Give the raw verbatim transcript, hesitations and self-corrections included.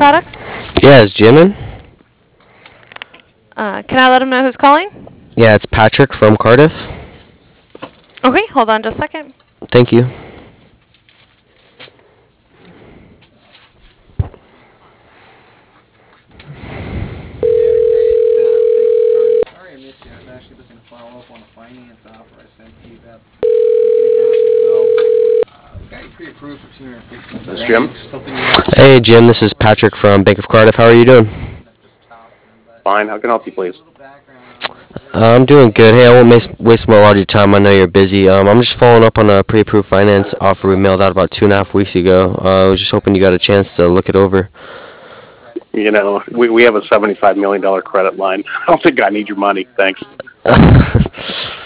Products? Yeah, is Jim in? Uh, can I let him know who's calling? Yeah, it's Patrick from Cardiff. Okay, hold on just a second. Thank you. Sorry I missed you. I was actually looking to follow up on a finance offer I sent to you about a week and a half ago. Uh, we got you pre-approved for two hundred fifty This is Jim. Something you want Hey, Jim, this is Patrick from Bank of Cardiff. How are you doing? just talking, but Fine. How can I help you, please? a little background on this. Uh, I'm doing good. Hey, I won't waste, waste a lot of your time. I know you're busy. Um, I'm just following up on a pre-approved finance offer we mailed out about two and a half weeks ago. Uh, I was just hoping you got a chance to look it over. You know, we, we have a seventy-five million dollars credit line. I don't think I need your money. Thanks.